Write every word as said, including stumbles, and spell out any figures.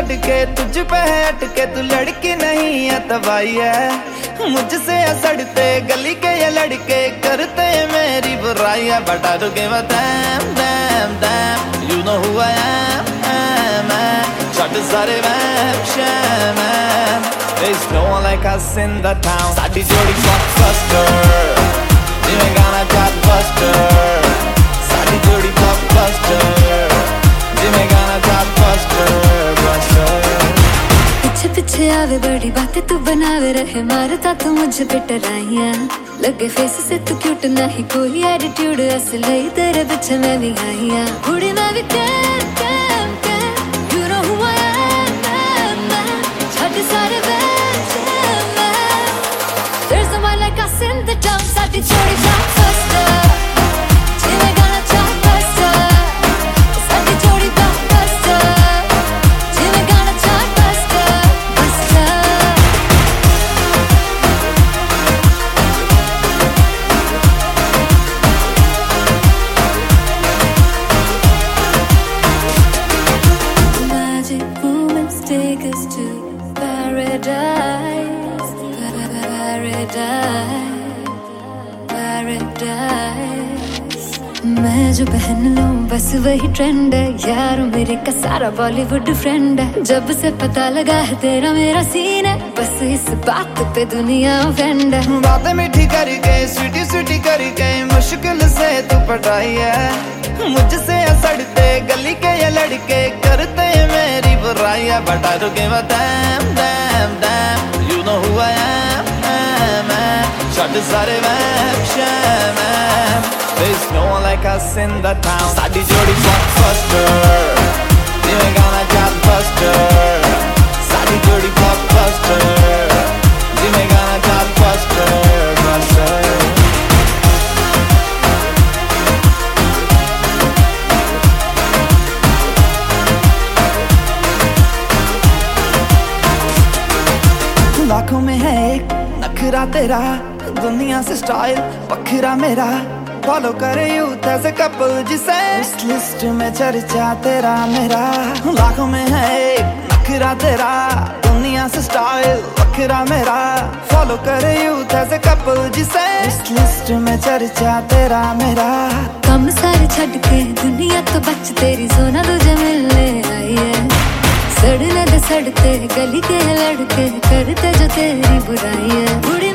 के तुझ पे है अटके, तू लड़की नहीं है तबाही है। मुझसे सड़ते गली के ये लड़के करते मेरी बुराई है। बता दो के damn damn damn, you know who I am, am, am. छड़ सारे वहम शहम, there's no one like us in the town। साडी जोड़ी blockbuster, जिवें गाना chartbuster। साडी जोड़ी blockbuster, जिवें गाना chartbuster, buster। पीछे पीछे आवे बड़ी बातें तू बनावे रहे, मारता तू मुझे पे टराइयां। लगे फेस से तू क्यूट नहीं कोई एटीट्यूड, असली तेरे पीछे मैं भी आईया। बुढ़ी मैं भी कैम कैम कैम, you know who I am, am, am। छड़ सारे वहम वहम, there's no one like us in the town। साडी जोड़ी blockbuster, जिवें गाना chartbuster। साडी जोड़ी blockbuster, जिवें गाना chartbuster, buster। Magic moments take us to paradise, paradise, paradise। मैं जो पहन लूं बस वही ट्रेंड है, यार मेरे का सारा बॉलीवुड फ्रेंड है। जब से पता लगा है तेरा मेरा सीन है, बस इस बात पे दुनिया ऑफेंड है। बातें मीठी करके स्वीटी स्वीटी करके मुश्किल से तू पटाई है। मुझसे सड़ते गली के ये लड़के करते मेरी बुराई है। बता दो के damn damn damn, you know who I am, am, am। छड़ सारे वहम शहम, there's no one like us in the town। साडी जोड़ी blockbuster, जिवें गाना chartbuster। साडी जोड़ी blockbuster, जिवें गाना chartbuster, buster। लाखों में है एक नखरा तेरा, दुनिया से स्टाइल बखरा मेरा। फॉलो करे यूथ ऐसे कपल जिसे उस लिस्ट में चर्चा तेरा मेरा। लाखों में है एक नखरा तेरा, दुनिया से स्टाइल बखरा मेरा। फॉलो करे यूथ ऐसे कपल जिसे उस लिस्ट में चर्चा तेरा मेरा। कम सारे छड़ के दुनिया तो बच तेरी सोना तुझे मिलने आई है। सड़ने दे सड़ते गली के लड़के करते जो तेरी बुराई है।